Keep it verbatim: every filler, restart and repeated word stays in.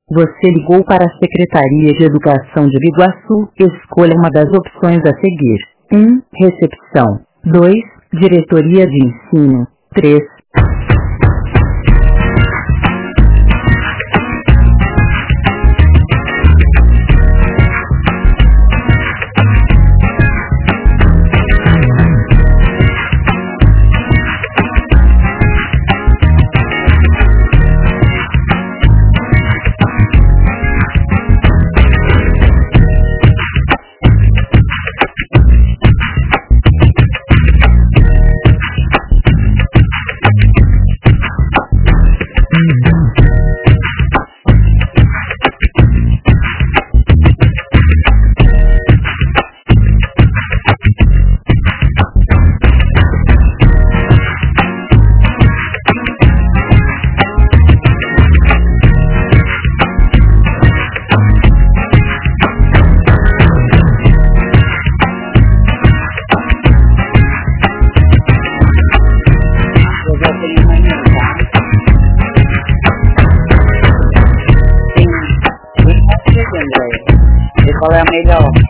Você ligou para a Secretaria de Educação de Biguaçu. Escolha uma das opções a seguir. um. Recepção. dois. Diretoria de Ensino. três. Qual é a melhor?